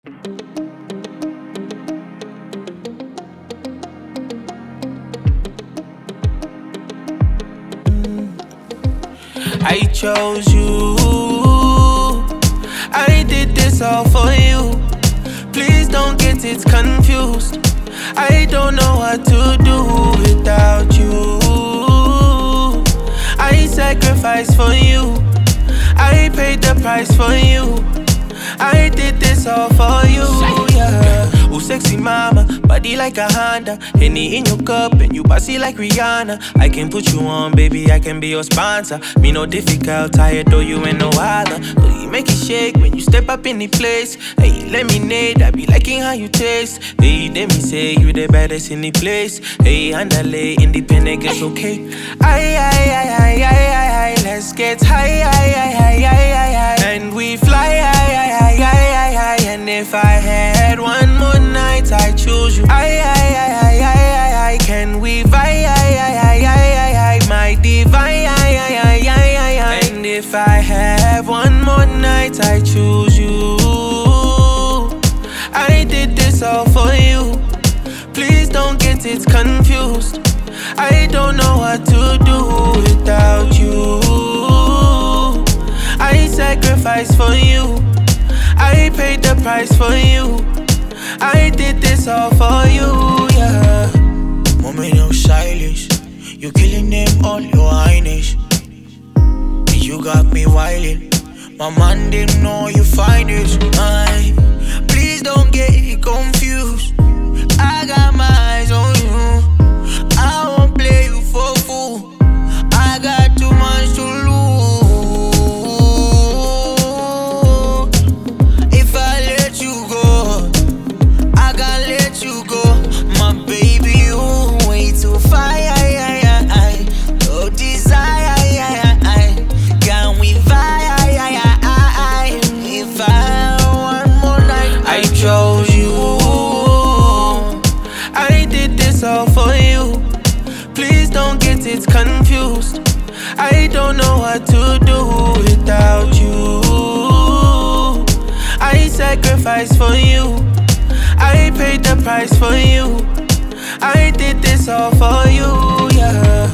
I chose you. I did this all for you. Please don't get it confused. I don't know what to do without you. I sacrificed for you. I paid the price for you. I did this all for you, yeah. Oh, sexy mama, body like a Honda. Henny in your cup and you bossy like Rihanna. I can put you on, baby, I can be your sponsor. Me no difficult, tired though you ain't no other. Oh, you make it shake when you step up in the place. Hey, lemonade, I be liking how you taste. Hey, let me say you the baddest in the place. Hey, andale, independent, it's okay. Aye, let's get high, and we fly, and if I had one more night, I choose you. Can we vibe, my divine, and if I have one more night, I choose you. I did this all for you. Please don't get it confused. I don't know what to do without you. I sacrificed for you. I paid the price for you. I did this all for you, yeah. Moment of silence, you killing them all, your highness. You got me wildin', my man didn't know you find it. Please don't get it confused. I got my eyes on you. I won't play you for a fool. I got too much to lose. If I let you go, I gotta let you go. My baby, you way too fine. No desire, can we vibe? If I want more night, I chose you. I did this all for you. Please don't get it confused. I don't know what to do without you. I sacrificed for you. I paid the price for you. I did this all for you, yeah.